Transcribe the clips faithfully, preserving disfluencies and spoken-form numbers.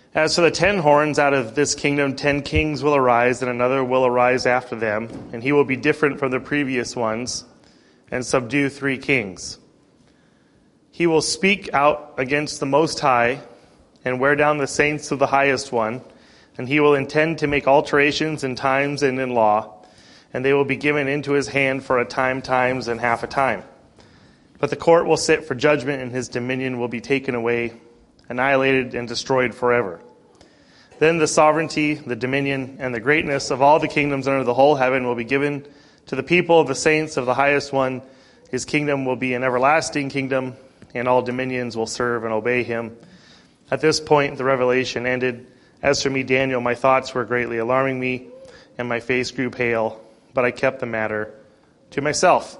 As for the ten horns, out of this kingdom ten kings will arise, and another will arise after them, and he will be different from the previous ones, and subdue three kings. He will speak out against the Most High, and wear down the saints of the Highest One, and he will intend to make alterations in times and in law, and they will be given into his hand for a time, times, and half a time. But the court will sit for judgment, and his dominion will be taken away, annihilated and destroyed forever. Then the sovereignty, the dominion, and the greatness of all the kingdoms under the whole heaven will be given to the people of the saints of the Highest One. His kingdom will be an everlasting kingdom, and all dominions will serve and obey him. At this point, the revelation ended. As for me, Daniel, my thoughts were greatly alarming me, and my face grew pale, but I kept the matter to myself.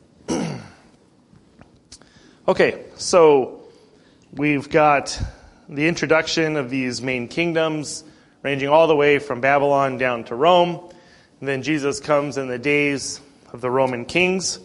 Okay, so we've got the introduction of these main kingdoms, ranging all the way from Babylon down to Rome. And then Jesus comes in the days of the Roman kings,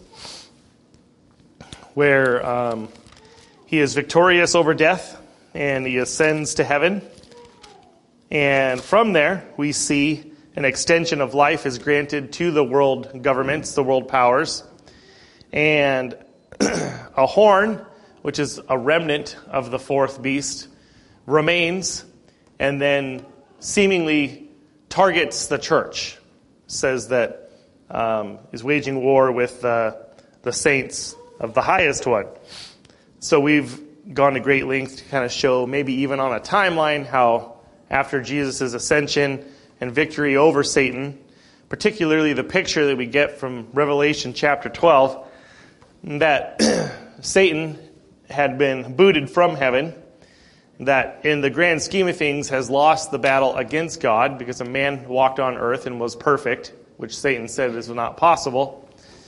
where um, he is victorious over death, and he ascends to heaven. And from there, we see an extension of life is granted to the world governments, the world powers. And a horn, which is a remnant of the fourth beast, remains and then seemingly targets the church. Says that um, is waging war with uh, the saints of the Highest One. So we've gone to great lengths to kind of show, maybe even on a timeline, how after Jesus' ascension and victory over Satan, particularly the picture that we get from Revelation chapter twelve, that Satan had been booted from heaven, that in the grand scheme of things has lost the battle against God because a man walked on earth and was perfect, which Satan said is not possible.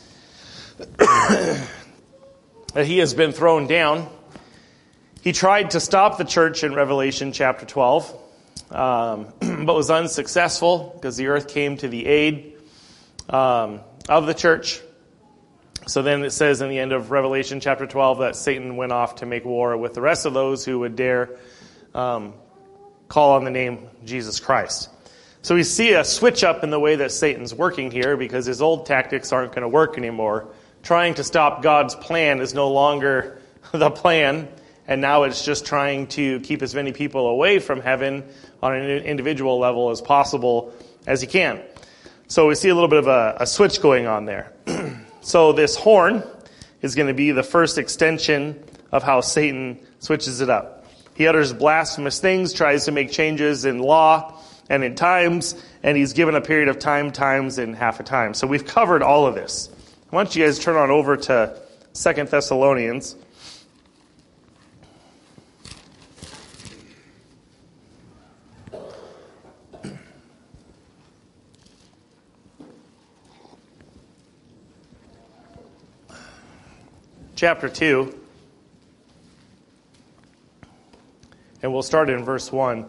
That he has been thrown down. He tried to stop the church in Revelation chapter twelve, um, but was unsuccessful because the earth came to the aid um, of the church. So then it says in the end of Revelation chapter twelve that Satan went off to make war with the rest of those who would dare um, call on the name Jesus Christ. So we see a switch up in the way that Satan's working here, because his old tactics aren't going to work anymore. Trying to stop God's plan is no longer the plan, and now it's just trying to keep as many people away from heaven on an individual level as possible as he can. So we see a little bit of a, a switch going on there. So this horn is going to be the first extension of how Satan switches it up. He utters blasphemous things, tries to make changes in law and in times, and he's given a period of time, times, and half a time. So we've covered all of this. I want you guys to turn on over to Second Thessalonians. Chapter two, and we'll start in verse one.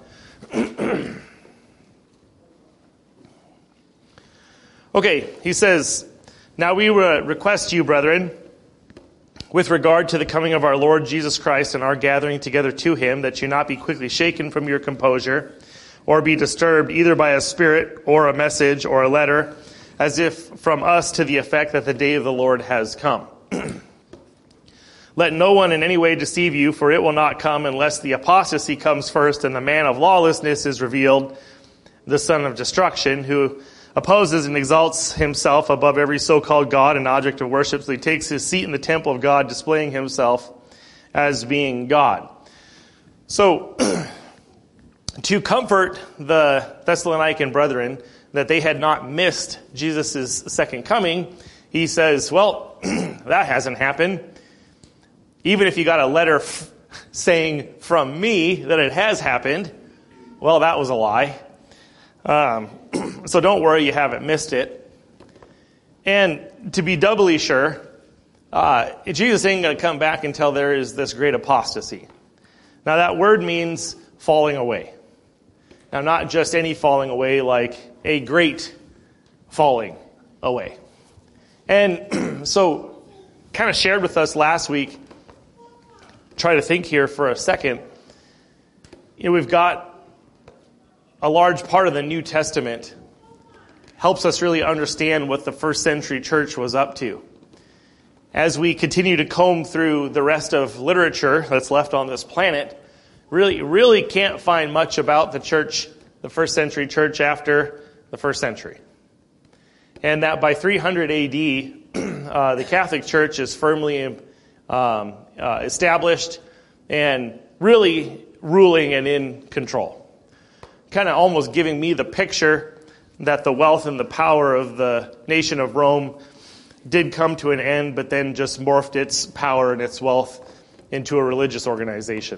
Okay, he says, "Now we request you, brethren, with regard to the coming of our Lord Jesus Christ and our gathering together to him, that you not be quickly shaken from your composure, or be disturbed either by a spirit or a message or a letter, as if from us to the effect that the day of the Lord has come. Let no one in any way deceive you, for it will not come unless the apostasy comes first and the man of lawlessness is revealed, the son of destruction, who opposes and exalts himself above every so-called God and object of worship. So he takes his seat in the temple of God, displaying himself as being God." So to comfort the Thessalonican brethren that they had not missed Jesus' second coming, he says, well, that hasn't happened. Even if you got a letter f- saying from me that it has happened, well, that was a lie. Um, so don't worry, you haven't missed it. And to be doubly sure, uh, Jesus ain't going to come back until there is this great apostasy. Now that word means falling away. Now not just any falling away, like a great falling away. And so kind of shared with us last week, try to think here for a second. You know, we've got a large part of the New Testament helps us really understand what the first century church was up to. As we continue to comb through the rest of literature that's left on this planet, really, really can't find much about the church, the first century church after the first century. And that by three hundred A D, uh, the Catholic Church is firmly um, uh, established and really ruling and in control. Kind of almost giving me the picture that the wealth and the power of the nation of Rome did come to an end, but then just morphed its power and its wealth into a religious organization.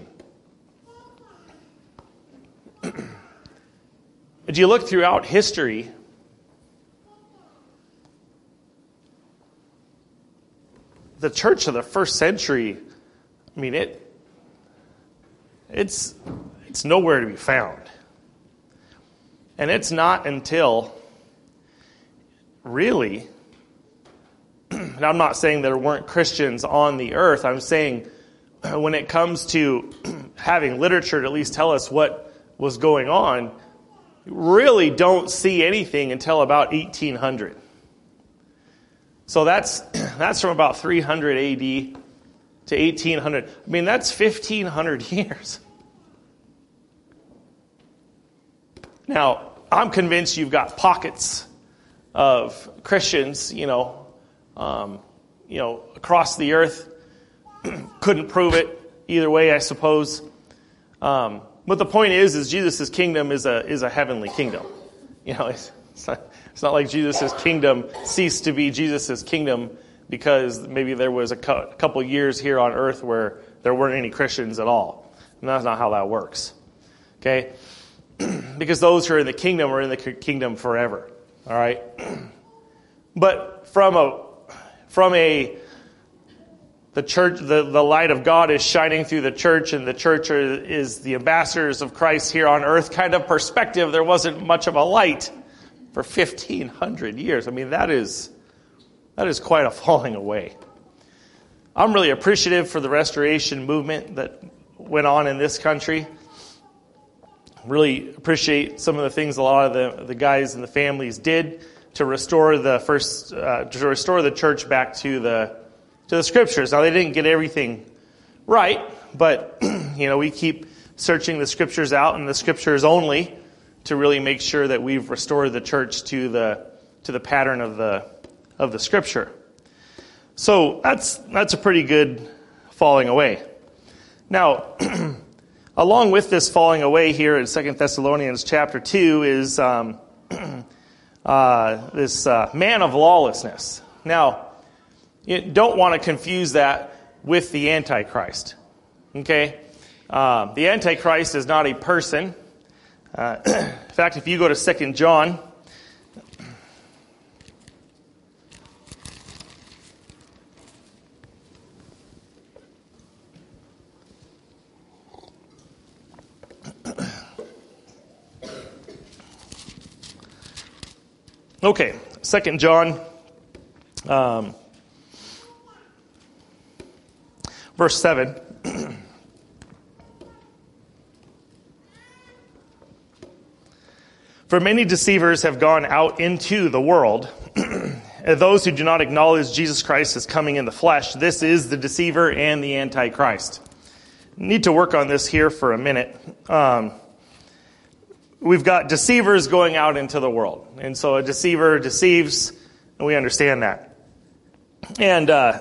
As you look throughout history, the church of the first century, I mean, it it's it's nowhere to be found. And it's not until, really, and I'm not saying there weren't Christians on the earth. I'm saying when it comes to having literature to at least tell us what was going on, really don't see anything until about eighteen hundred. So that's that's from about three hundred A D to eighteen hundred. I mean, that's fifteen hundred years. Now, I'm convinced you've got pockets of Christians, you know, um, you know, across the earth. Couldn't prove it either way, I suppose. Um, but the point is, is Jesus' kingdom is a is a heavenly kingdom. You know, it's, it's not it's not like Jesus' kingdom ceased to be Jesus' kingdom because maybe there was a cu- couple years here on earth where there weren't any Christians at all. And that's not how that works. Okay? Because those who are in the kingdom are in the kingdom forever. All right? But from a from a the church, the, the light of God is shining through the church, and the church are, is the ambassadors of Christ here on earth kind of perspective. There wasn't much of a light for fifteen hundred years. I mean, that is that is quite a falling away. I'm really appreciative for the restoration movement that went on in this country. Really appreciate some of the things a lot of the, the guys and the families did to restore the first uh, to restore the church back to the to the scriptures. Now, they didn't get everything right, but you know, we keep searching the scriptures out and the scriptures only to really make sure that we've restored the church to the to the pattern of the of the scripture. So that's that's a pretty good falling away. Now, along with this falling away here in Second Thessalonians chapter two is um, uh, this uh, man of lawlessness. Now, you don't want to confuse that with the Antichrist. Okay? Um, the Antichrist is not a person. Uh, in fact, if you go to Second John, okay, Second John, um, verse seven. For many deceivers have gone out into the world, those who do not acknowledge Jesus Christ as coming in the flesh. This is the deceiver and the Antichrist. Need to work on this here for a minute. Um, we've got deceivers going out into the world. And so a deceiver deceives, and we understand that. And uh,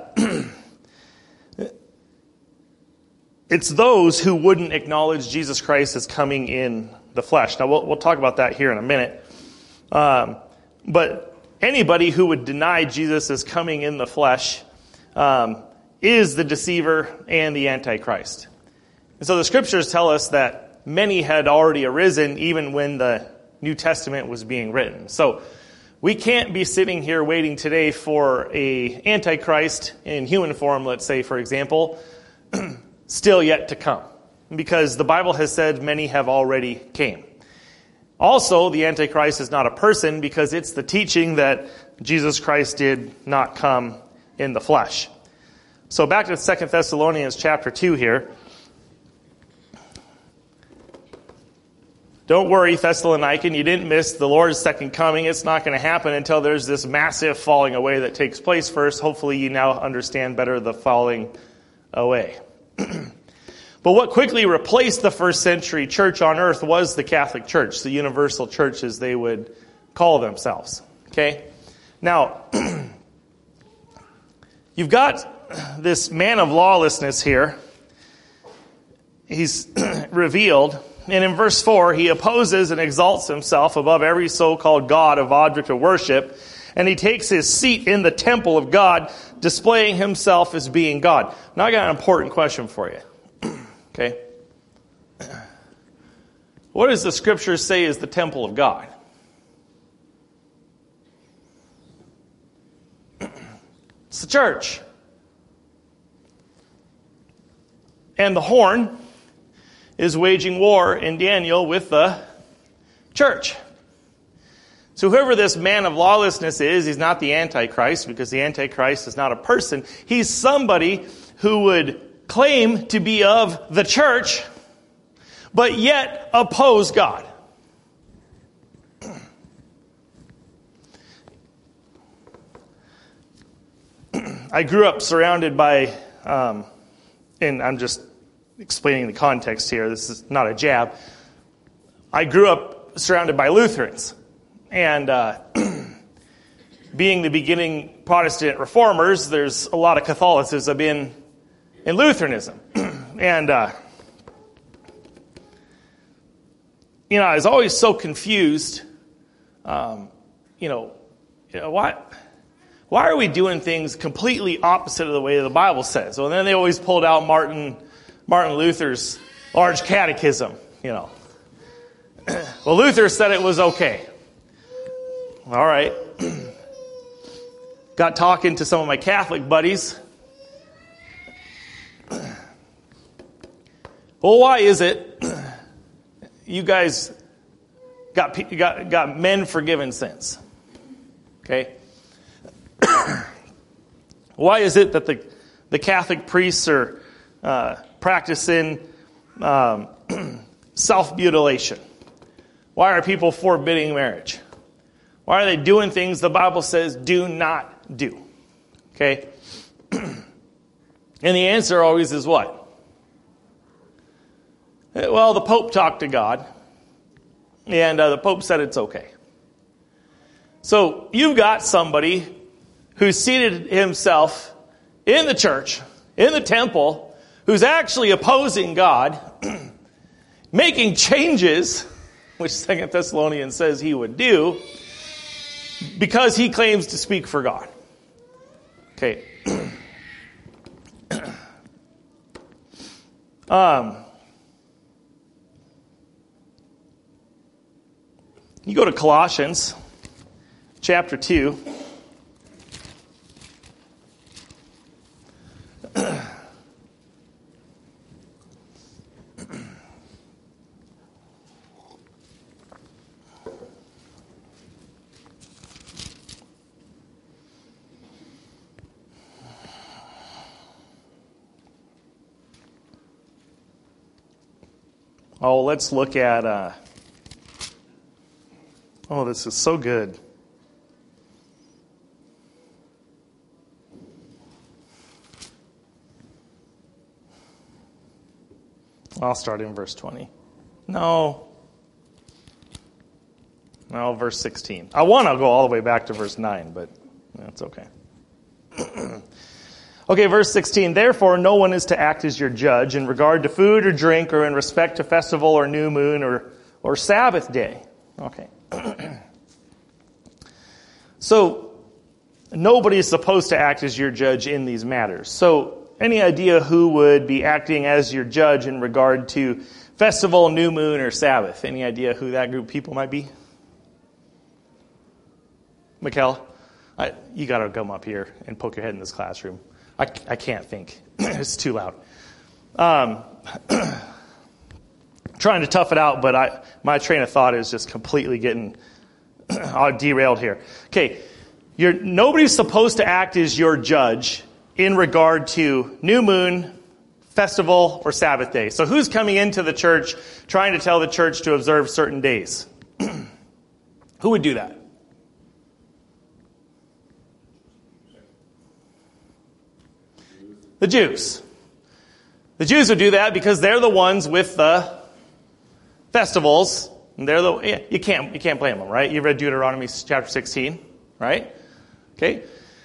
it's those who wouldn't acknowledge Jesus Christ as coming in the flesh. Now, we'll, we'll talk about that here in a minute. Um, but anybody who would deny Jesus as coming in the flesh um, is the deceiver and the Antichrist. And so the scriptures tell us that many had already arisen even when the New Testament was being written. So we can't be sitting here waiting today for a Antichrist in human form, let's say, for example, still yet to come. Because the Bible has said many have already came. Also, the Antichrist is not a person because it's the teaching that Jesus Christ did not come in the flesh. So back to Second Thessalonians chapter two here. Don't worry, Thessalonican, you didn't miss the Lord's second coming. It's not going to happen until there's this massive falling away that takes place first. Hopefully you now understand better the falling away. But what quickly replaced the first century church on earth was the Catholic Church, the universal church as they would call themselves. Okay? Now, you've got this man of lawlessness here. He's revealed. And in verse four, he opposes and exalts himself above every so-called God of object of worship. And he takes his seat in the temple of God, displaying himself as being God. Now I got an important question for you. Okay? What does the scripture say is the temple of God? It's the church. And the horn is waging war in Daniel with the church. So whoever this man of lawlessness is, he's not the Antichrist, because the Antichrist is not a person. He's somebody who would claim to be of the church, but yet oppose God. I grew up surrounded by, um, and I'm just explaining the context here. This is not a jab. I grew up surrounded by Lutherans. And uh, being the beginning Protestant reformers, there's a lot of Catholicism in, in Lutheranism. and, uh, you know, I was always so confused. Um, you know, you know, why, why are we doing things completely opposite of the way the Bible says? Well, then they always pulled out Martin Martin Luther's large catechism, you know. Well, Luther said it was okay. All right. Got talking to some of my Catholic buddies. Well, why is it you guys got got got men forgiven sins? Okay. Why is it that the the Catholic priests are uh, practicing um, self-mutilation? Why are people forbidding marriage? Why are they doing things the Bible says do not do? Okay? And the answer always is what? Well, the Pope talked to God, and uh, the Pope said it's okay. So you've got somebody who seated himself in the church, in the temple, who's actually opposing God, making changes, which Second Thessalonians says he would do, because he claims to speak for God. Okay. um, you go to Colossians chapter two. Oh, let's look at, uh, oh, this is so good. I'll start in verse twenty. No. No, verse sixteen. I want to go all the way back to verse nine, but that's okay. Okay, verse sixteen. Therefore, no one is to act as your judge in regard to food or drink or in respect to festival or new moon or, or Sabbath day. Okay. So, nobody is supposed to act as your judge in these matters. So, any idea who would be acting as your judge in regard to festival, new moon, or Sabbath? Any idea who that group of people might be? Mikkel, I, you got to come up here and poke your head in this classroom. I, I can't think. It's too loud. Um, trying to tough it out, but I my train of thought is just completely getting derailed here. Okay, you're, nobody's supposed to act as your judge in regard to new moon, festival or Sabbath day. So who's coming into the church trying to tell the church to observe certain days? Who would do that? The Jews. The Jews would do that because they're the ones with the festivals. And they're the yeah, you can't you can't blame them, right? You read Deuteronomy chapter sixteen, right? Okay.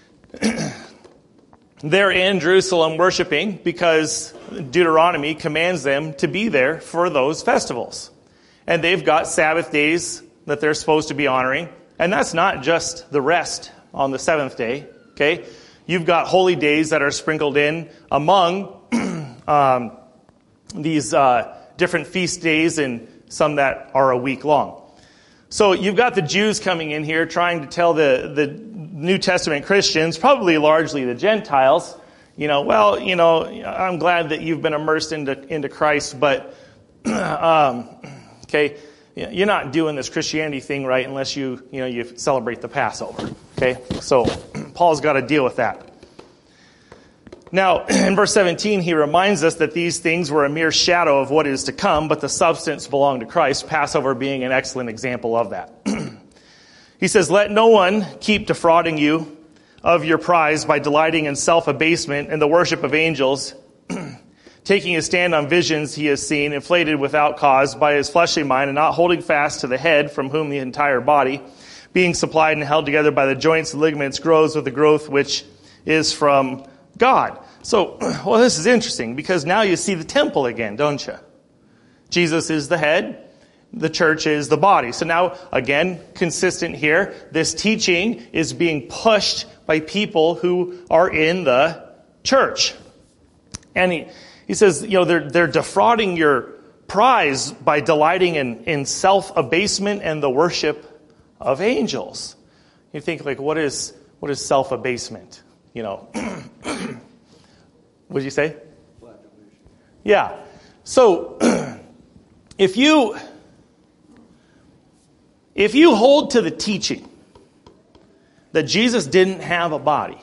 They're in Jerusalem worshiping because Deuteronomy commands them to be there for those festivals. And they've got Sabbath days that they're supposed to be honoring. And that's not just the rest on the seventh day, okay? You've got holy days that are sprinkled in among um, these uh, different feast days and some that are a week long. So you've got the Jews coming in here trying to tell the, the New Testament Christians, probably largely the Gentiles, you know, well, you know, I'm glad that you've been immersed into into Christ, but, um, okay, you're not doing this Christianity thing right unless you, you know, you celebrate the Passover, okay? So Paul's got to deal with that. Now, in verse seventeen, he reminds us that these things were a mere shadow of what is to come, but the substance belonged to Christ, Passover being an excellent example of that. He says, let no one keep defrauding you of your prize by delighting in self-abasement and the worship of angels, taking a stand on visions he has seen, inflated without cause by his fleshly mind, and not holding fast to the head, from whom the entire body, being supplied and held together by the joints and ligaments, grows with the growth which is from God. So, well, this is interesting, because now you see the temple again, don't you? Jesus is the head. The church is the body. So now, again, consistent here, this teaching is being pushed by people who are in the church. And he, he says, you know, they're, they're defrauding your prize by delighting in, in self-abasement and the worship of angels. You think, like, what is, what is self-abasement? You know, what did you say? Yeah. So, if you... If you hold to the teaching that Jesus didn't have a body,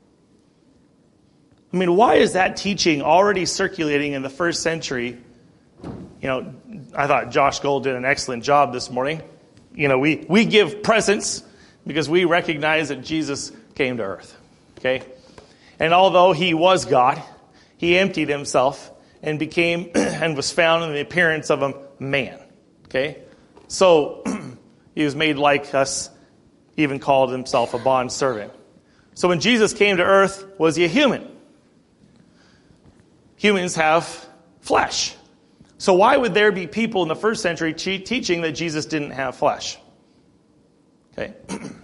I mean, why is that teaching already circulating in the first century? You know, I thought Josh Gold did an excellent job this morning. You know, we, we give presents because we recognize that Jesus came to earth, okay? And although he was God, he emptied himself and became and was found in the appearance of a man, okay? So... he was made like us, even called himself a bond servant. So when Jesus came to earth, was he a human? Humans have flesh. So why would there be people in the first century te- teaching that Jesus didn't have flesh? Okay.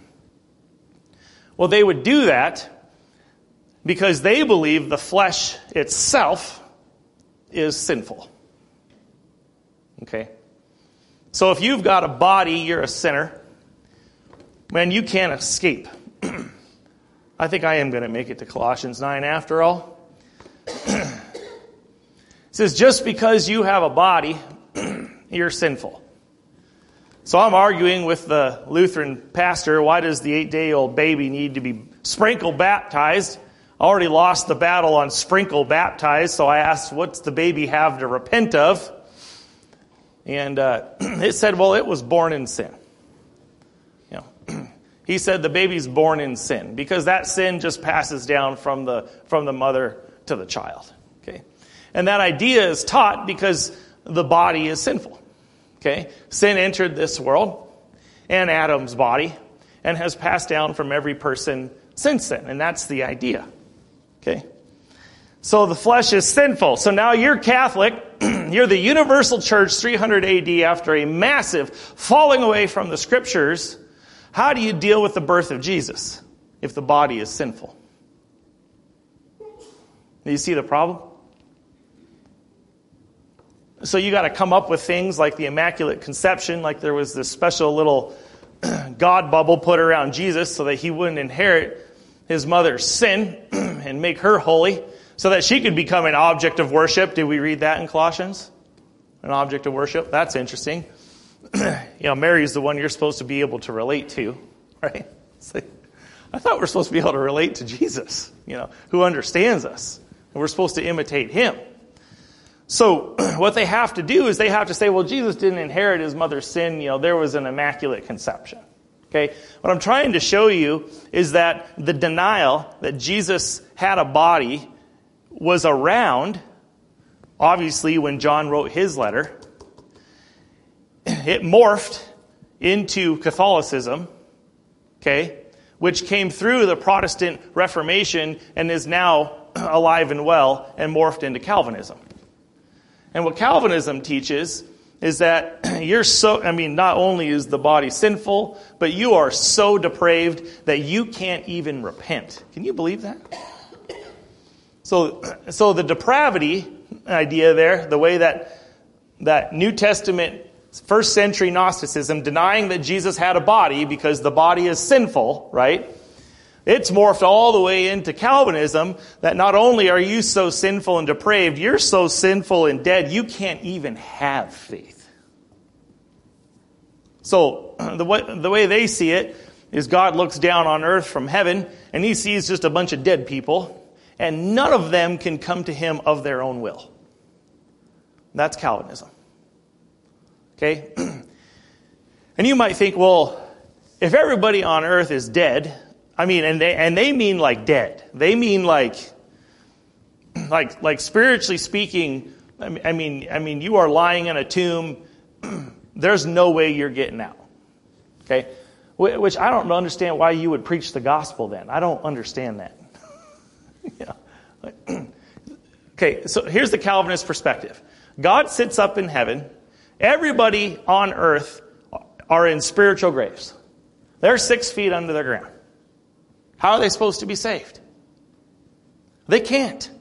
Well, they would do that because they believe the flesh itself is sinful. Okay. So if you've got a body, you're a sinner. Man, you can't escape. I think I am going to make it to Colossians nine after all. It says, just because you have a body, you're sinful. So I'm arguing with the Lutheran pastor, why does the eight-day-old baby need to be sprinkle baptized? I already lost the battle on sprinkle baptized, so I asked, what's the baby have to repent of? And uh, it said, well, it was born in sin. You know, he said the baby's born in sin because that sin just passes down from the from the mother to the child. Okay, and that idea is taught because the body is sinful. Okay, sin entered this world and Adam's body and has passed down from every person since then, and that's the idea. Okay. So the flesh is sinful. So now you're Catholic. You're the universal church, three hundred A D, after a massive falling away from the scriptures. How do you deal with the birth of Jesus if the body is sinful? Do you see the problem? So you got to come up with things like the Immaculate Conception, like there was this special little God bubble put around Jesus so that he wouldn't inherit his mother's sin and make her holy, so that she could become an object of worship. Did we read that in Colossians? An object of worship? That's interesting. You know, Mary's the one you're supposed to be able to relate to, right? Like, I thought we're supposed to be able to relate to Jesus, you know, who understands us. And we're supposed to imitate him. So what they have to do is they have to say, well, Jesus didn't inherit his mother's sin. You know, there was an immaculate conception. Okay? What I'm trying to show you is that the denial that Jesus had a body was around, obviously, when John wrote his letter. It morphed into Catholicism, okay, which came through the Protestant Reformation and is now alive and well and morphed into Calvinism. And what Calvinism teaches is that you're so, I mean, not only is the body sinful, but you are so depraved that you can't even repent. Can you believe that? So, so the depravity idea there, the way that that New Testament first century Gnosticism, denying that Jesus had a body because the body is sinful, right? It's morphed all the way into Calvinism that not only are you so sinful and depraved, you're so sinful and dead, you can't even have faith. So the way, the way they see it is God looks down on earth from heaven and he sees just a bunch of dead people and none of them can come to him of their own will. That's Calvinism. Okay? And you might think, well, if everybody on earth is dead, I mean, and they and they mean like dead. They mean like, like, like spiritually speaking. I mean, I mean, you are lying in a tomb. There's no way you're getting out. Okay, which I don't understand why you would preach the gospel. Then I don't understand that. Yeah. Okay, so here's the Calvinist perspective. God sits up in heaven. Everybody on earth are in spiritual graves. They're six feet under the ground. How are they supposed to be saved? They can't.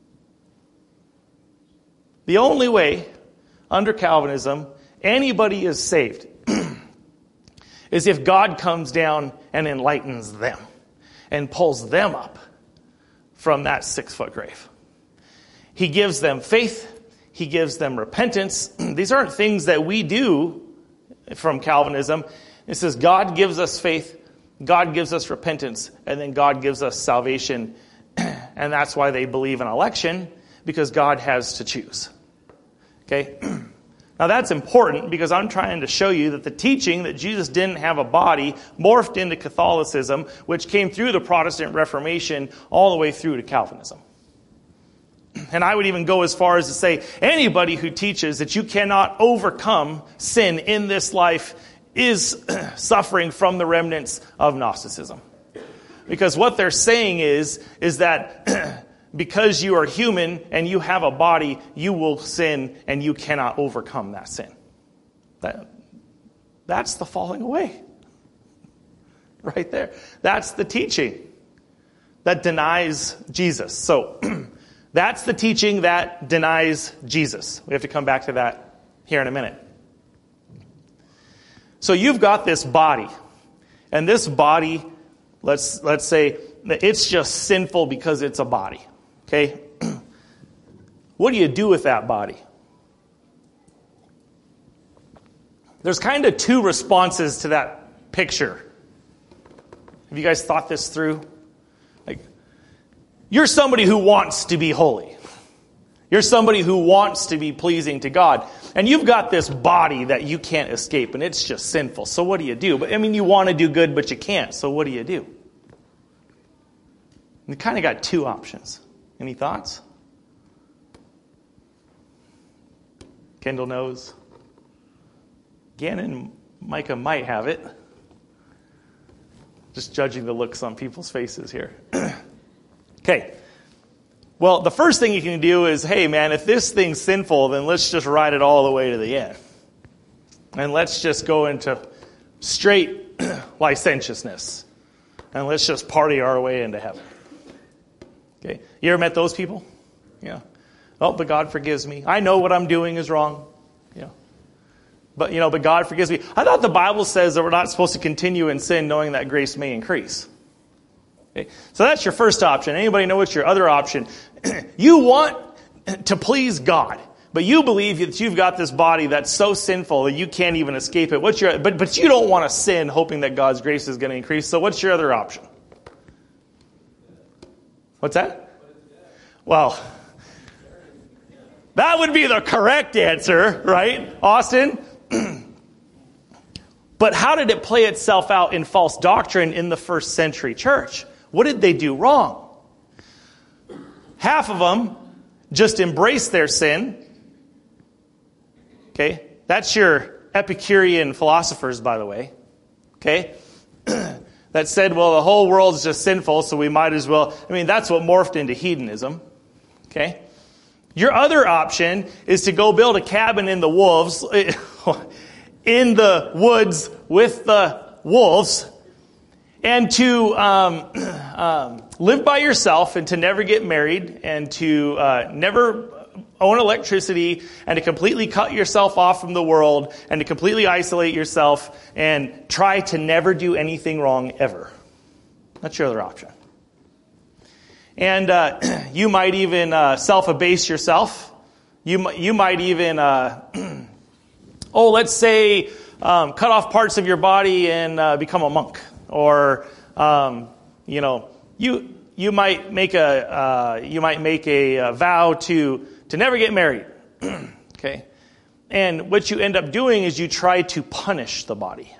The only way, under Calvinism, anybody is saved is if God comes down and enlightens them and pulls them up from that six-foot grave. He gives them faith. He gives them repentance. These aren't things that we do from Calvinism. It says God gives us faith. God gives us repentance, and then God gives us salvation. And that's why they believe in election, because God has to choose. Okay? Now that's important because I'm trying to show you that the teaching that Jesus didn't have a body morphed into Catholicism, which came through the Protestant Reformation all the way through to Calvinism. And I would even go as far as to say anybody who teaches that you cannot overcome sin in this life is suffering from the remnants of Gnosticism. Because what they're saying is, is that because you are human and you have a body, you will sin and you cannot overcome that sin. That, that's the falling away. Right there. That's the teaching that denies Jesus. So, that's the teaching that denies Jesus. We have to come back to that here in a minute. So you've got this body, and this body, let's let's say that it's just sinful because it's a body. Okay? What do you do with that body? There's kind of two responses to that picture. Have you guys thought this through? Like, you're somebody who wants to be holy. You're somebody who wants to be pleasing to God. And you've got this body that you can't escape, and it's just sinful. So what do you do? But I mean, you want to do good, but you can't. So what do you do? You kind of got two options. Any thoughts? Kendall knows. Gannon and Micah might have it. Just judging the looks on people's faces here. Okay. Well, the first thing you can do is, hey, man, if this thing's sinful, then let's just ride it all the way to the end. And let's just go into straight licentiousness. And let's just party our way into heaven. Okay. You ever met those people? Yeah. Oh, but God forgives me. I know what I'm doing is wrong. Yeah. But, you know, but God forgives me. I thought the Bible says that we're not supposed to continue in sin knowing that grace may increase. Okay. So that's your first option. Anybody know what's your other option? You want to please God, but you believe that you've got this body that's so sinful that you can't even escape it. What's your, but, but you don't want to sin hoping that God's grace is going to increase. So what's your other option? What's that? Well, That would be the correct answer, right, Austin? But how did it play itself out in false doctrine in the first century church? What did they do wrong? Half of them just embraced their sin. Okay? That's your Epicurean philosophers, by the way. Okay? That said, well, the whole world's just sinful, so we might as well... I mean, that's what morphed into hedonism. Okay? Your other option is to go build a cabin in the wolves... in the woods with the wolves, and to um, um, live by yourself and to never get married and to uh, never own electricity and to completely cut yourself off from the world and to completely isolate yourself and try to never do anything wrong ever. That's your other option. And uh, you might even uh, self-abase yourself. You, you might even... Uh, Oh, let's say um, cut off parts of your body and uh, become a monk, or um, you know, you you might make a uh, you might make a, a vow to to never get married. Okay, and what you end up doing is you try to punish the body.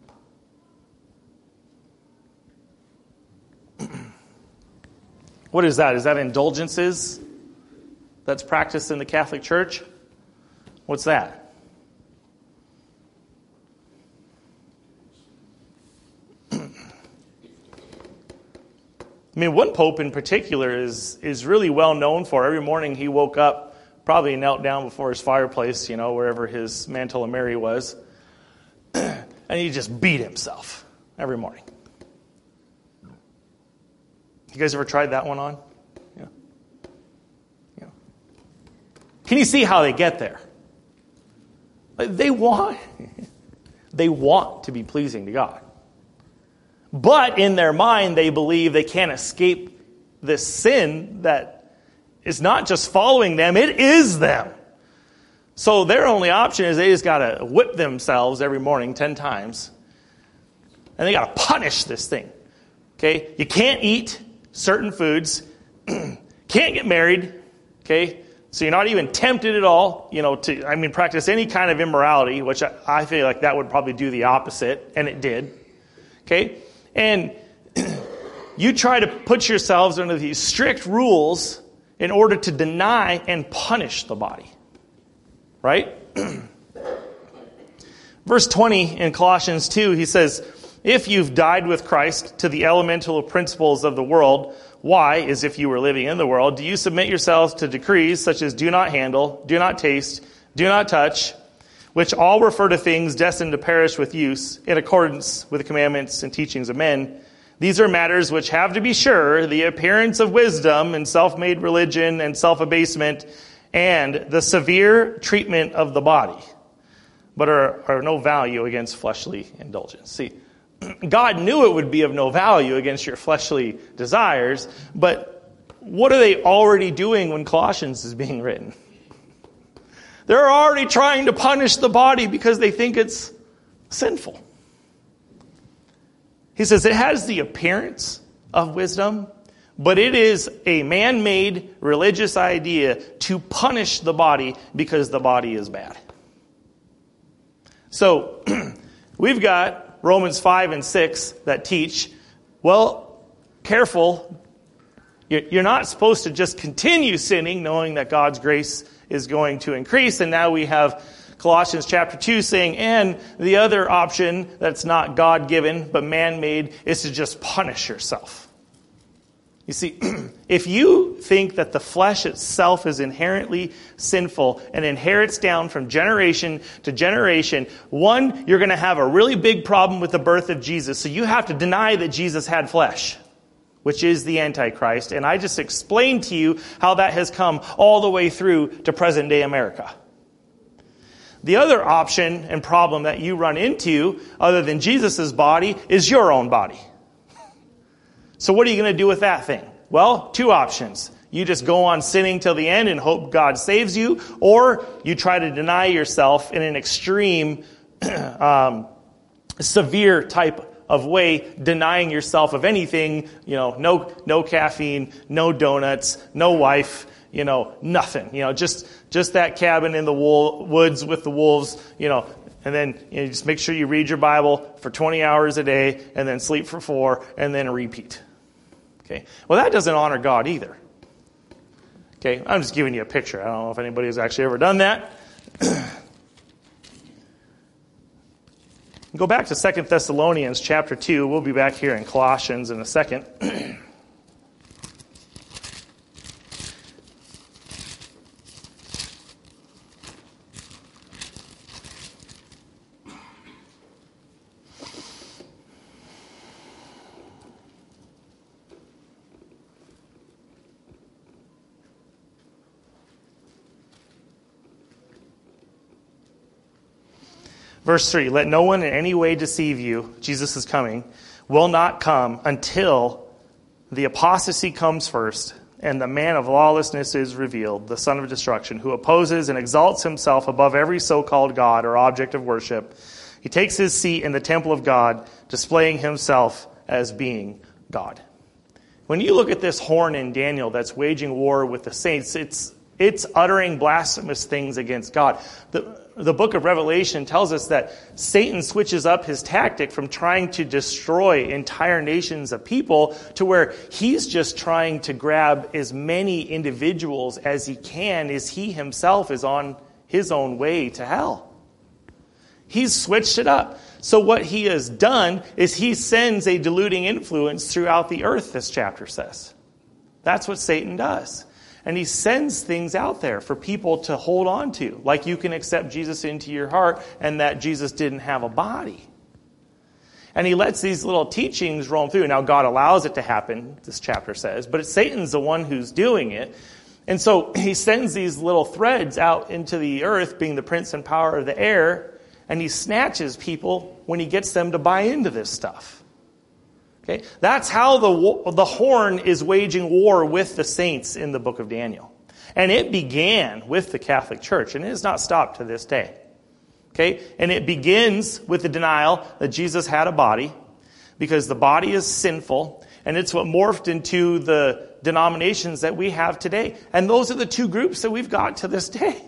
What is that? Is that indulgences that's practiced in the Catholic Church? What's that? I mean, one pope in particular is is really well known for. Every morning he woke up, probably knelt down before his fireplace, you know, wherever his mantle of Mary was, and he just beat himself every morning. You guys ever tried that one on? Yeah. Yeah. Can you see how they get there? Like, they want, they want to be pleasing to God. But in their mind, they believe they can't escape this sin that is not just following them, it is them. So their only option is they just got to whip themselves every morning ten times. And they got to punish this thing. Okay? You can't eat certain foods. Can't get married. Okay? So you're not even tempted at all, you know, to, I mean, practice any kind of immorality, which I, I feel like that would probably do the opposite, and it did. Okay? And you try to put yourselves under these strict rules in order to deny and punish the body. Right? Verse twenty in Colossians two, he says, if you've died with Christ to the elemental principles of the world, why, as if you were living in the world, do you submit yourselves to decrees such as do not handle, do not taste, do not touch, which all refer to things destined to perish with use, in accordance with the commandments and teachings of men? These are matters which have, to be sure, the appearance of wisdom and self-made religion and self-abasement and the severe treatment of the body, but are, are no value against fleshly indulgence. See, God knew it would be of no value against your fleshly desires, but what are they already doing when Colossians is being written? They're already trying to punish the body because they think it's sinful. He says it has the appearance of wisdom, but it is a man-made religious idea to punish the body because the body is bad. So we've got Romans five and six that teach, well, careful, you're not supposed to just continue sinning knowing that God's grace is going to increase. And now we have Colossians chapter two saying, and the other option that's not God-given but man-made is to just punish yourself. You see, if you think that the flesh itself is inherently sinful and inherits down from generation to generation, one, you're going to have a really big problem with the birth of Jesus. So you have to deny that Jesus had flesh, which is the Antichrist. And I just explained to you how that has come all the way through to present-day America. The other option and problem that you run into, other than Jesus' body, is your own body. So what are you going to do with that thing? Well, two options. You just go on sinning till the end and hope God saves you, or you try to deny yourself in an extreme, um, severe type of way, denying yourself of anything, you know, no no caffeine, no donuts, no wife, you know, nothing. You know, just just that cabin in the wool, woods with the wolves, you know, and then you know, just make sure you read your Bible for twenty hours a day and then sleep for four and then repeat. Okay. Well, that doesn't honor God either. Okay. I'm just giving you a picture. I don't know if anybody has actually ever done that. Go back to Second Thessalonians chapter two. We'll be back here in Colossians in a second. Verse three, let no one in any way deceive you, Jesus is coming, will not come until the apostasy comes first, and the man of lawlessness is revealed, the son of destruction, who opposes and exalts himself above every so-called God or object of worship. He takes his seat in the temple of God, displaying himself as being God. When you look at this horn in Daniel that's waging war with the saints, it's it's uttering blasphemous things against God. The, the book of Revelation tells us that Satan switches up his tactic from trying to destroy entire nations of people to where he's just trying to grab as many individuals as he can as he himself is on his own way to hell. He's switched it up. So what he has done is he sends a deluding influence throughout the earth, this chapter says. That's what Satan does. And he sends things out there for people to hold on to, like you can accept Jesus into your heart and that Jesus didn't have a body. And he lets these little teachings roam through. Now, God allows it to happen, this chapter says, but it's Satan's the one who's doing it. And so he sends these little threads out into the earth, being the prince and power of the air, and he snatches people when he gets them to buy into this stuff. Okay? That's how the, the horn is waging war with the saints in the book of Daniel. And it began with the Catholic Church, and it has not stopped to this day. Okay? And it begins with the denial that Jesus had a body, because the body is sinful, and it's what morphed into the denominations that we have today. And those are the two groups that we've got to this day.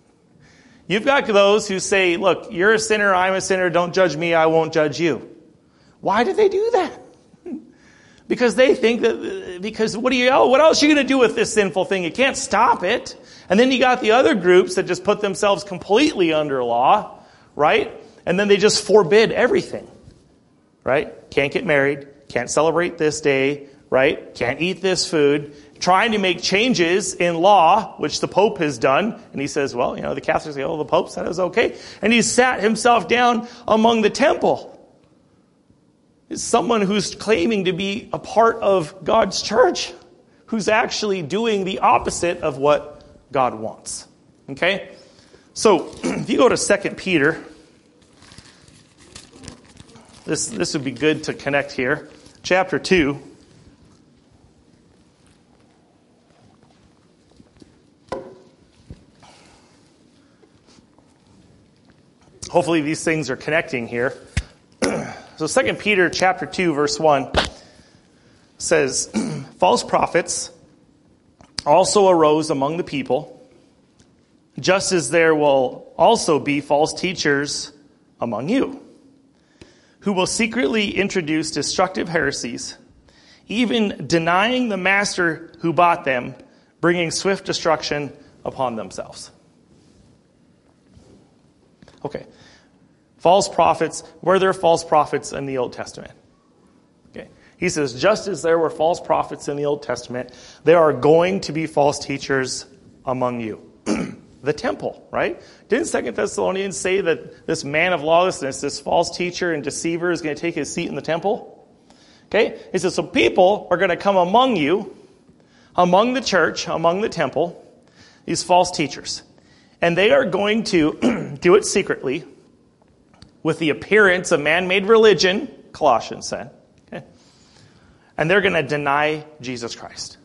You've got those who say, look, you're a sinner, I'm a sinner, don't judge me, I won't judge you. Why do they do that? Because they think that, because what do you, oh, what else are you going to do with this sinful thing? You can't stop it. And then you got the other groups that just put themselves completely under law, right? And then they just forbid everything, right? Can't get married, can't celebrate this day, right? Can't eat this food. Trying to make changes in law, which the Pope has done. And he says, well, you know, the Catholics say, oh, the Pope said it was okay. And he sat himself down among the temple. It's someone who's claiming to be a part of God's church, who's actually doing the opposite of what God wants. Okay? So, if you go to Second Peter, this, this would be good to connect here. Chapter two. Hopefully these things are connecting here. So Second Peter chapter two, verse one says, false prophets also arose among the people, just as there will also be false teachers among you, who will secretly introduce destructive heresies, even denying the master who bought them, bringing swift destruction upon themselves. Okay. False prophets, were there false prophets in the Old Testament? Okay. He says, just as there were false prophets in the Old Testament, there are going to be false teachers among you. The temple, right? Didn't Second Thessalonians say that this man of lawlessness, this false teacher and deceiver, is going to take his seat in the temple? Okay. He says, so people are going to come among you, among the church, among the temple, these false teachers. And they are going to do it secretly, with the appearance of man-made religion, Colossians said. Okay? And they're going to deny Jesus Christ.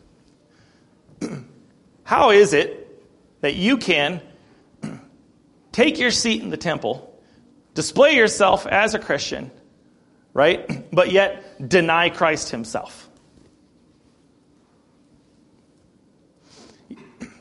How is it that you can take your seat in the temple, display yourself as a Christian, right, but yet deny Christ himself?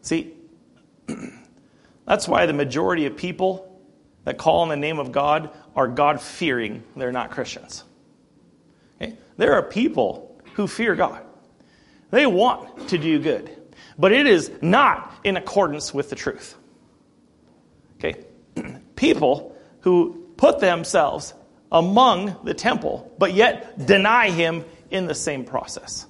See, that's why the majority of people that call on the name of God are God-fearing. They're not Christians. Okay? There are people who fear God. They want to do good, but it is not in accordance with the truth. Okay? People who put themselves among the temple, but yet deny him in the same process.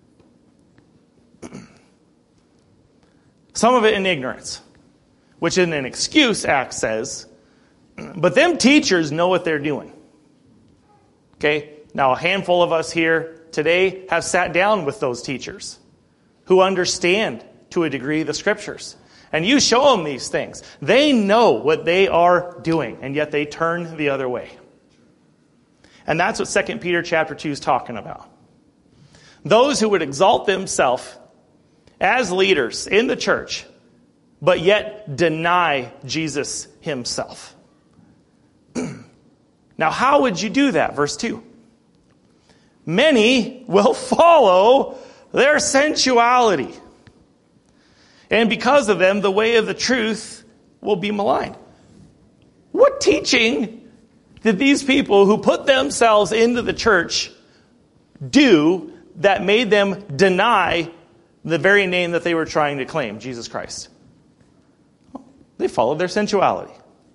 Some of it in ignorance, which in an excuse, Acts says, but them teachers know what they're doing. Okay? Now, a handful of us here today have sat down with those teachers who understand, to a degree, the Scriptures. And you show them these things. They know what they are doing, and yet they turn the other way. And that's what Second Peter chapter two is talking about. Those who would exalt themselves as leaders in the church, but yet deny Jesus himself. Now, how would you do that? Verse two. Many will follow their sensuality, and because of them, the way of the truth will be maligned. What teaching did these people who put themselves into the church do that made them deny the very name that they were trying to claim, Jesus Christ? They followed their sensuality.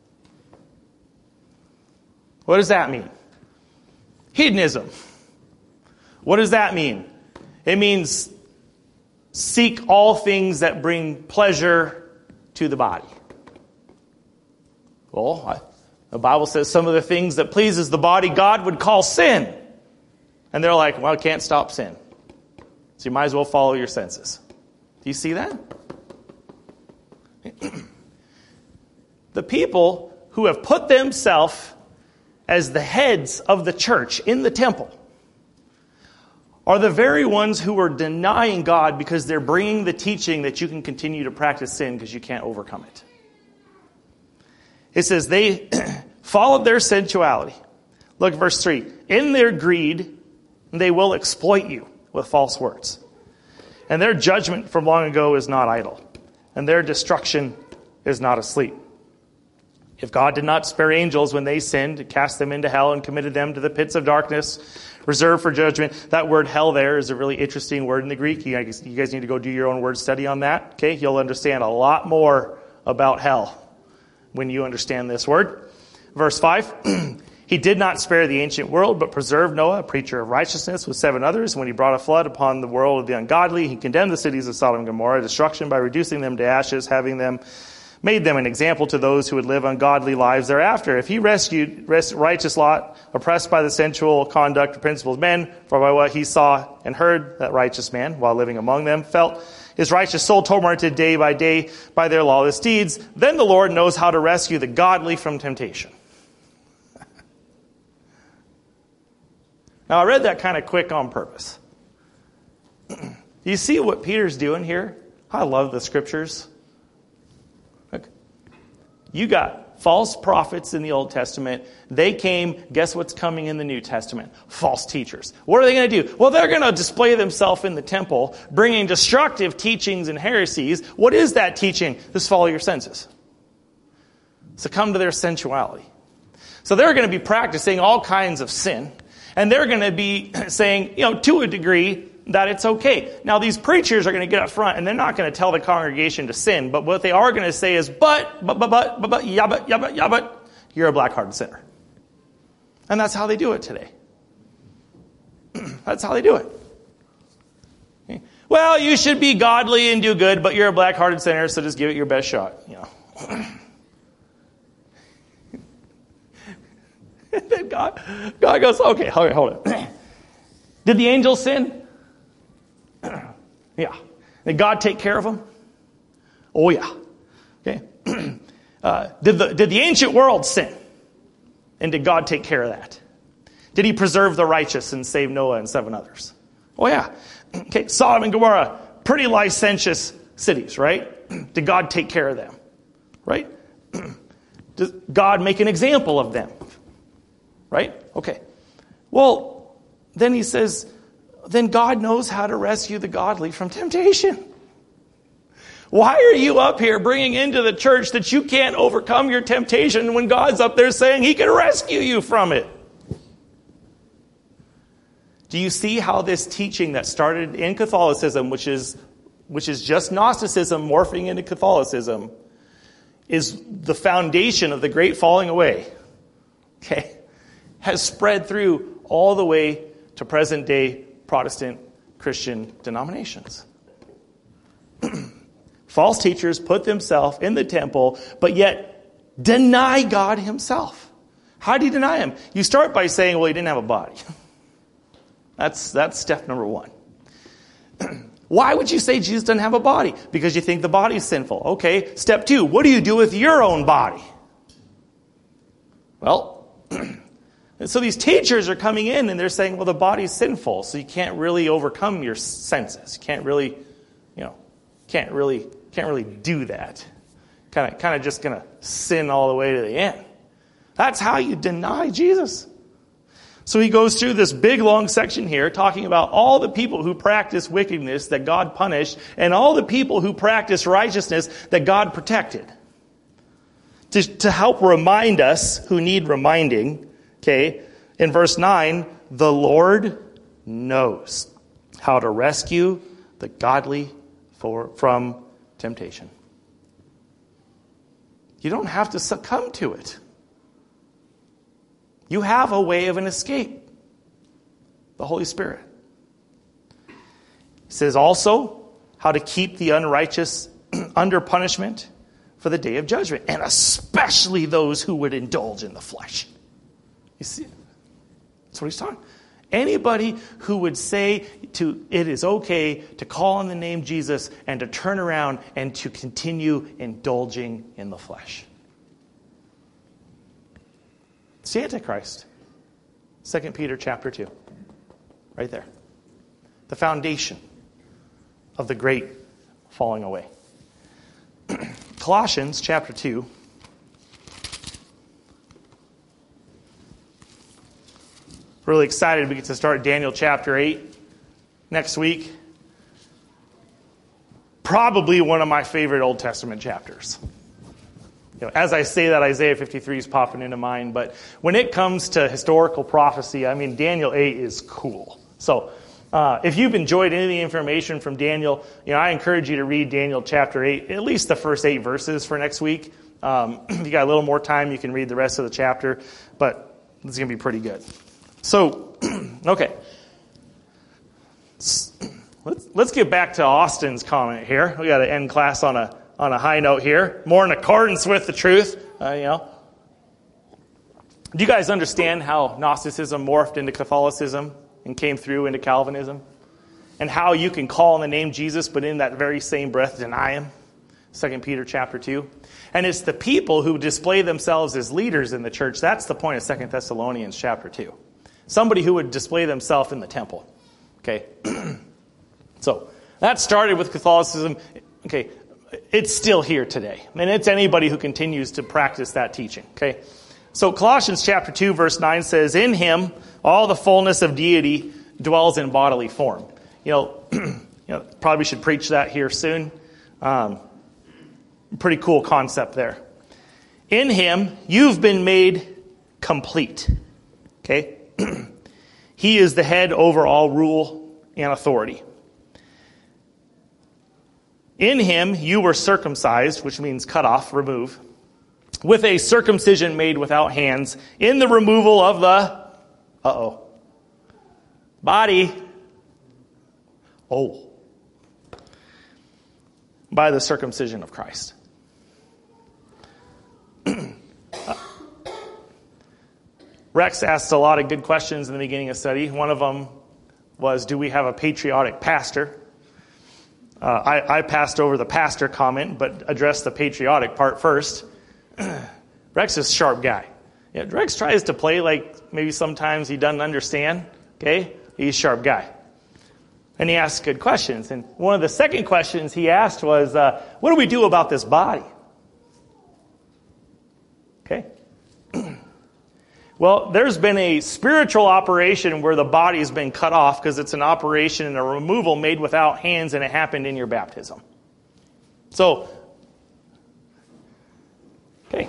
What does that mean? Hedonism. What does that mean? It means seek all things that bring pleasure to the body. Well, I, the Bible says some of the things that pleases the body God would call sin. And they're like, well, I can't stop sin. So you might as well follow your senses. Do you see that? The people who have put themselves as the heads of the church in the temple are the very ones who are denying God because they're bringing the teaching that you can continue to practice sin because you can't overcome it. It says they followed their sensuality. Look, verse three. In their greed, they will exploit you with false words. And their judgment from long ago is not idle, and their destruction is not asleep. If God did not spare angels when they sinned, cast them into hell and committed them to the pits of darkness, reserved for judgment. That word hell there is a really interesting word in the Greek. You guys, you guys need to go do your own word study on that. Okay, you'll understand a lot more about hell when you understand this word. Verse five. He did not spare the ancient world, but preserved Noah, a preacher of righteousness, with seven others. When he brought a flood upon the world of the ungodly, he condemned the cities of Sodom and Gomorrah, destruction by reducing them to ashes, having them made them an example to those who would live ungodly lives thereafter. If he rescued righteous Lot, oppressed by the sensual conduct of principled men, for by what he saw and heard, that righteous man, while living among them, felt his righteous soul tormented day by day by their lawless deeds, then the Lord knows how to rescue the godly from temptation. Now, I read that kind of quick on purpose. You see what Peter's doing here? I love the Scriptures. Look, you got false prophets in the Old Testament. They came, guess what's coming in the New Testament? False teachers. What are they going to do? Well, they're going to display themselves in the temple, bringing destructive teachings and heresies. What is that teaching? Just follow your senses. Succumb to their sensuality. So they're going to be practicing all kinds of sin. And they're going to be saying, you know, to a degree, that it's okay. Now, these preachers are going to get up front, and they're not going to tell the congregation to sin. But what they are going to say is, but, but, but, but, but, but, yeah, but, yeah, but, yeah, but, you're a black-hearted sinner. And that's how they do it today. That's how they do it. Okay. Well, you should be godly and do good, but you're a black-hearted sinner, so just give it your best shot. You know. Then God, God goes, okay, hold it, hold it. Did the angels sin? Yeah. Did God take care of them? Oh, yeah. Okay. Uh, did the did the ancient world sin? And did God take care of that? Did he preserve the righteous and save Noah and seven others? Oh, yeah. Okay. Sodom and Gomorrah, pretty licentious cities, right? Did God take care of them? Right? Does God make an example of them? Right? Okay. Well, then he says, then God knows how to rescue the godly from temptation. Why are you up here bringing into the church that you can't overcome your temptation when God's up there saying he can rescue you from it? Do you see how this teaching that started in Catholicism, which is, which is just Gnosticism morphing into Catholicism, is the foundation of the great falling away, okay, has spread through all the way to present-day Protestant Christian denominations. False teachers put themselves in the temple, but yet deny God himself. How do you deny him? You start by saying, well, he didn't have a body. That's, that's step number one. Why would you say Jesus doesn't have a body? Because you think the body is sinful. Okay, step two, what do you do with your own body? Well, so these teachers are coming in and they're saying, well, the body's sinful, so you can't really overcome your senses. You can't really, you know, can't really, can't really do that. Kind of, kind of just going to sin all the way to the end. That's how you deny Jesus. So he goes through this big, long section here talking about all the people who practice wickedness that God punished and all the people who practice righteousness that God protected. To, to help remind us who need reminding, okay, in verse nine, the Lord knows how to rescue the godly for, from temptation. You don't have to succumb to it. You have a way of an escape. The Holy Spirit. It says also how to keep the unrighteous under punishment for the day of judgment, and especially those who would indulge in the flesh. You see, that's what he's talking. Anybody who would say to it is okay to call on the name Jesus and to turn around and to continue indulging in the flesh. It's the Antichrist. Second Peter chapter two. Right there. The foundation of the great falling away. Colossians chapter two. Really excited we get to start Daniel chapter eight next week. Probably one of my favorite Old Testament chapters. You know, as I say that, Isaiah fifty-three is popping into mind. But when it comes to historical prophecy, I mean, Daniel eight is cool. So uh, if you've enjoyed any of the information from Daniel, you know, I encourage you to read Daniel chapter eight, at least the first eight verses for next week. Um, if you got a little more time, you can read the rest of the chapter. But it's going to be pretty good. So, okay. Let's, let's get back to Austin's comment here. We got to end class on a on a high note here. More in accordance with the truth. Uh, you know. Do you guys understand how Gnosticism morphed into Catholicism and came through into Calvinism? And how you can call on the name Jesus, but in that very same breath deny him? Second Peter chapter two. And it's the people who display themselves as leaders in the church. That's the point of Second Thessalonians chapter two. Somebody who would display themselves in the temple. Okay. So that started with Catholicism. Okay. It's still here today. And it's anybody who continues to practice that teaching. Okay. So Colossians chapter two verse nine says, in him all the fullness of deity dwells in bodily form. You know, you know, probably should preach that here soon. Um, pretty cool concept there. In him you've been made complete. Okay. He is the head over all rule and authority. In him you were circumcised, which means cut off, remove, with a circumcision made without hands, in the removal of the, uh-oh, body, oh, by the circumcision of Christ. Rex asked a lot of good questions in the beginning of study. One of them was, do we have a patriotic pastor? Uh, I, I passed over the pastor comment, but addressed the patriotic part first. Rex is a sharp guy. Yeah, Rex tries to play like maybe sometimes he doesn't understand. Okay? He's a sharp guy. And he asks good questions. And one of the second questions he asked was, uh, what do we do about this body? Okay? Well, there's been a spiritual operation where the body's been cut off because it's an operation and a removal made without hands, and it happened in your baptism. So, okay.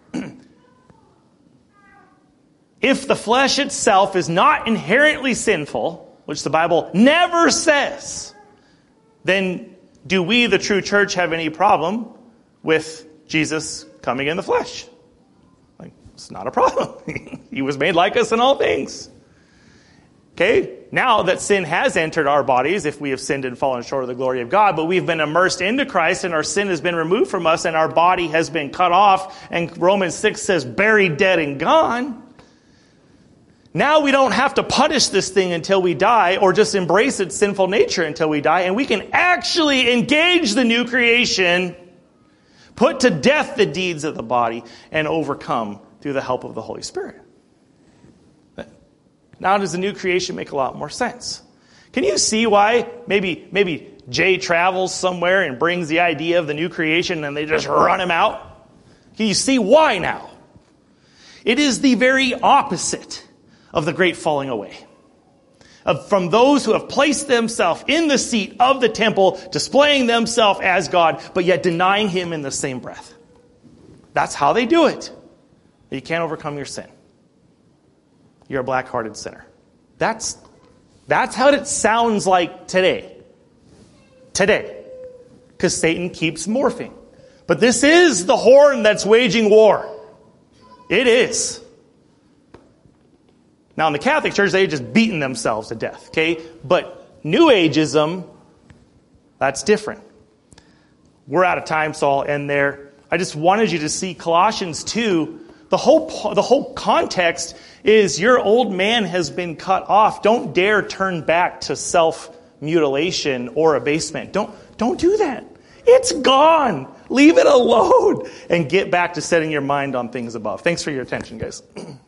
If the flesh itself is not inherently sinful, which the Bible never says, then do we, the true church, have any problem with Jesus coming in the flesh? Like, it's not a problem. He was made like us in all things. Okay, now that sin has entered our bodies, if we have sinned and fallen short of the glory of God, but we've been immersed into Christ and our sin has been removed from us and our body has been cut off, and Romans six says buried, dead, and gone. Now we don't have to punish this thing until we die or just embrace its sinful nature until we die, and we can actually engage the new creation, put to death the deeds of the body, and overcome through the help of the Holy Spirit. Now does the new creation make a lot more sense? Can you see why maybe maybe Jay travels somewhere and brings the idea of the new creation and they just run him out? Can you see why now? It is the very opposite of the great falling away. Of, from those who have placed themselves in the seat of the temple, displaying themselves as God, but yet denying him in the same breath. That's how they do it. You can't overcome your sin. You're a black-hearted sinner. That's, that's how it sounds like today. Today. Because Satan keeps morphing. But this is the horn that's waging war. It is. Now in the Catholic Church, they've just beaten themselves to death. Okay? But New Ageism, that's different. We're out of time, so I'll end there. I just wanted you to see Colossians two. The whole, the whole context is your old man has been cut off. Don't dare turn back to self-mutilation or abasement. Don't, don't do that. It's gone. Leave it alone and get back to setting your mind on things above. Thanks for your attention, guys.